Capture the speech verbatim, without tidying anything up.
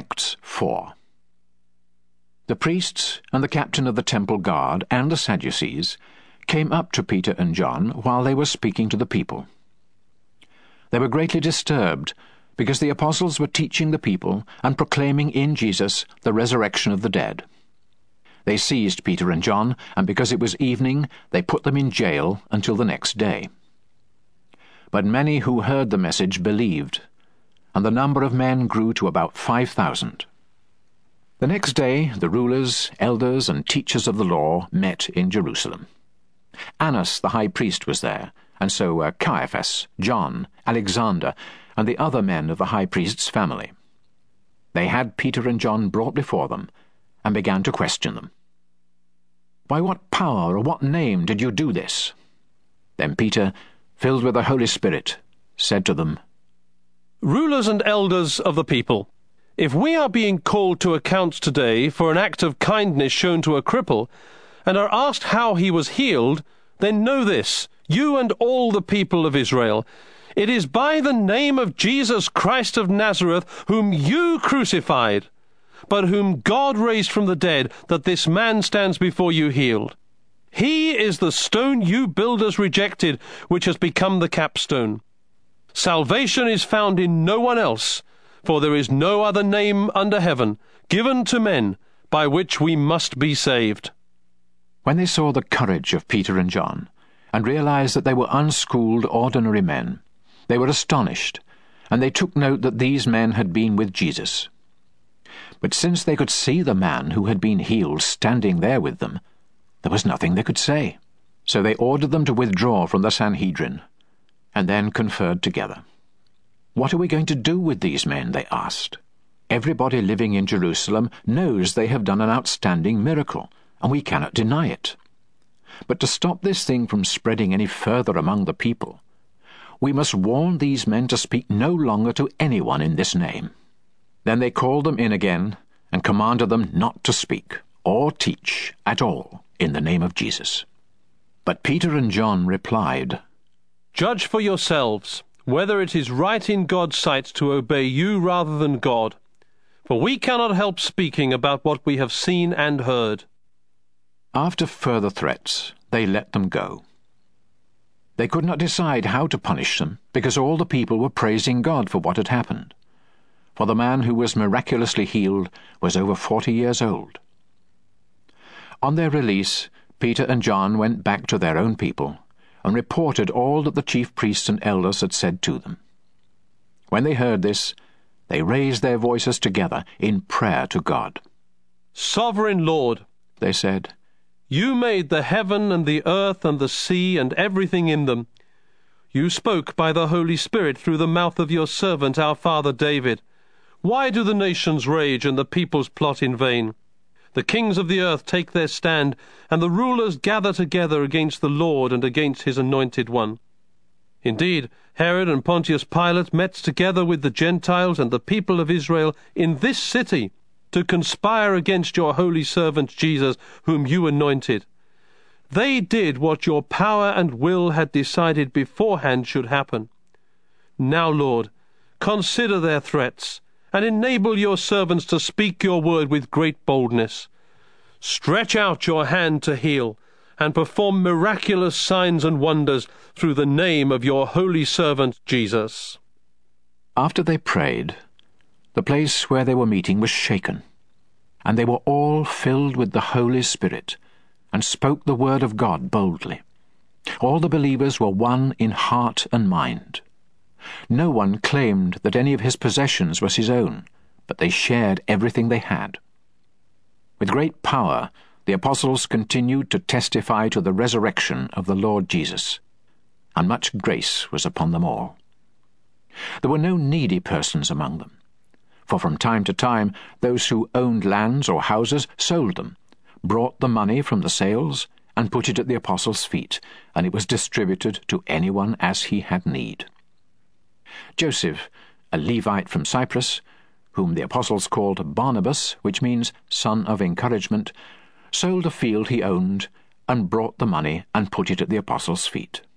Acts four. The priests and the captain of the temple guard and the Sadducees came up to Peter and John while they were speaking to the people. They were greatly disturbed because the apostles were teaching the people and proclaiming in Jesus the resurrection of the dead. They seized Peter and John, and because it was evening, they put them in jail until the next day. But many who heard the message believed, and the number of men grew to about five thousand. The next day the rulers, elders, and teachers of the law met in Jerusalem. Annas the high priest was there, and so were Caiaphas, John, Alexander, and the other men of the high priest's family. They had Peter and John brought before them, and began to question them. "By what power or what name did you do this?" Then Peter, filled with the Holy Spirit, said to them, "Rulers and elders of the people, if we are being called to account today for an act of kindness shown to a cripple, and are asked how he was healed, then know this, you and all the people of Israel, it is by the name of Jesus Christ of Nazareth, whom you crucified, but whom God raised from the dead, that this man stands before you healed. He is the stone you builders rejected, which has become the capstone. Salvation is found in no one else, for there is no other name under heaven given to men by which we must be saved." When they saw the courage of Peter and John, and realized that they were unschooled, ordinary men, they were astonished, and they took note that these men had been with Jesus. But since they could see the man who had been healed standing there with them, there was nothing they could say. So they ordered them to withdraw from the Sanhedrin, and then conferred together. "What are we going to do with these men?" they asked. "Everybody living in Jerusalem knows they have done an outstanding miracle, and we cannot deny it. But to stop this thing from spreading any further among the people, we must warn these men to speak no longer to anyone in this name." Then they called them in again, and commanded them not to speak or teach at all in the name of Jesus. But Peter and John replied, "Judge for yourselves whether it is right in God's sight to obey you rather than God, for we cannot help speaking about what we have seen and heard." After further threats, they let them go. They could not decide how to punish them, because all the people were praising God for what had happened. For the man who was miraculously healed was over forty years old. On their release, Peter and John went back to their own people, and reported all that the chief priests and elders had said to them. When they heard this, they raised their voices together in prayer to God. "Sovereign Lord," they said, "you made the heaven and the earth and the sea and everything in them. You spoke by the Holy Spirit through the mouth of your servant our father David. Why do the nations rage and the peoples plot in vain? The kings of the earth take their stand, and the rulers gather together against the Lord and against his anointed one. Indeed, Herod and Pontius Pilate met together with the Gentiles and the people of Israel in this city to conspire against your holy servant Jesus, whom you anointed. They did what your power and will had decided beforehand should happen. Now, Lord, consider their threats, and enable your servants to speak your word with great boldness. Stretch out your hand to heal, and perform miraculous signs and wonders through the name of your holy servant Jesus." After they prayed, the place where they were meeting was shaken, and they were all filled with the Holy Spirit, and spoke the word of God boldly. All the believers were one in heart and mind. No one claimed that any of his possessions was his own, but they shared everything they had. With great power, the apostles continued to testify to the resurrection of the Lord Jesus, and much grace was upon them all. There were no needy persons among them, for from time to time those who owned lands or houses sold them, brought the money from the sales, and put it at the apostles' feet, and it was distributed to anyone as he had need. Joseph, a Levite from Cyprus, whom the apostles called Barnabas, which means son of encouragement, sold a field he owned, and brought the money and put it at the apostles' feet.